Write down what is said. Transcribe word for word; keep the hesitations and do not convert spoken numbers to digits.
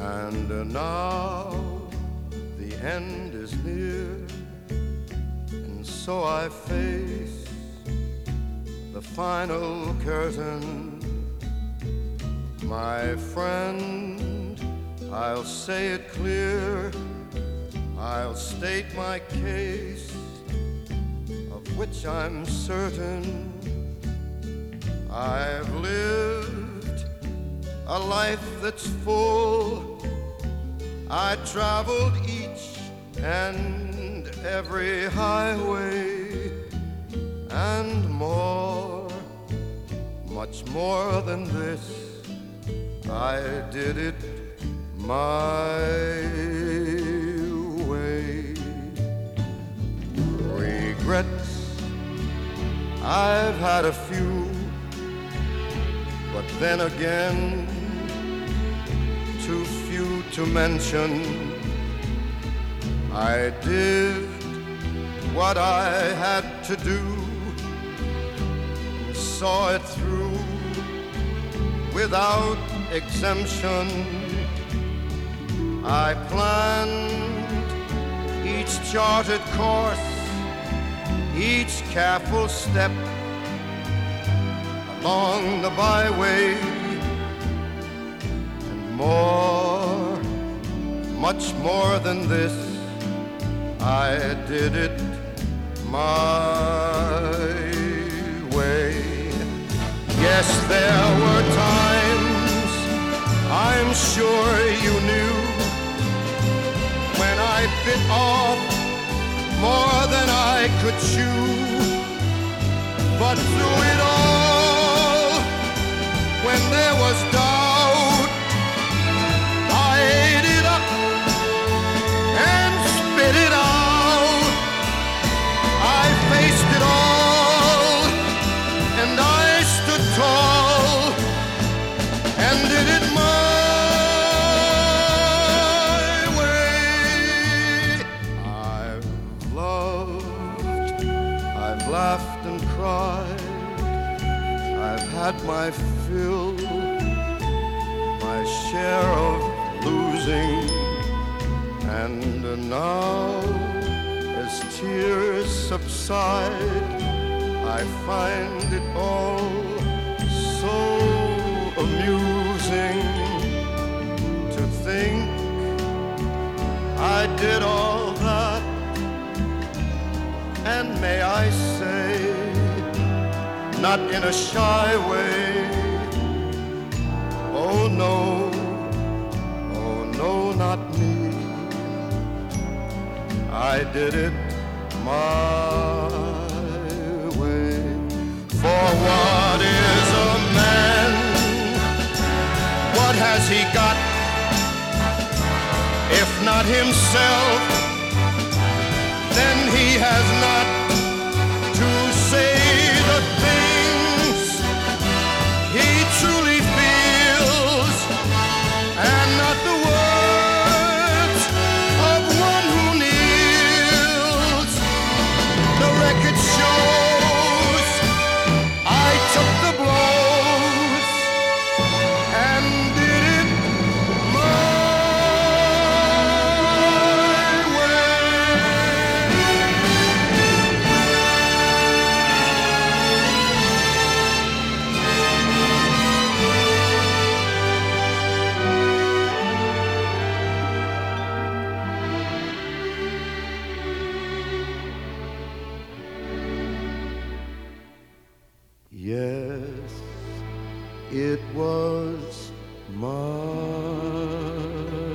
And uh, now the end is near, and so I face the final curtain. My friend, I'll say it clear, I'll state my case, of which I'm certain. I've lived a life that's full. I traveled each and every highway, and more, much more than this, I did it my way. Regrets, I've had a few, but then again, too few to mention. I did what I had to do, saw it through without exemption. I planned each charted course, each careful step along the byway, and more, much more than this, I did it my way. Yes, there were times, I'm sure you knew, when I bit off more than I could chew. But through it all, when there was doubt, I ate it up and spit it out. I faced it all, and I stood tall, and did it my way. I've loved, I've laughed and cried, I've had my fill, my share of losing, and now, as tears subside, I find it all so amusing to think I did all that, and may I say, not in a shy way, oh no, oh no, not me. I did it my way. For what is a man? What has he got? If not himself, then he has not to say the things he truly feels, and not the words of one who kneels. The record shows I took the blows and did it my Yes, it was my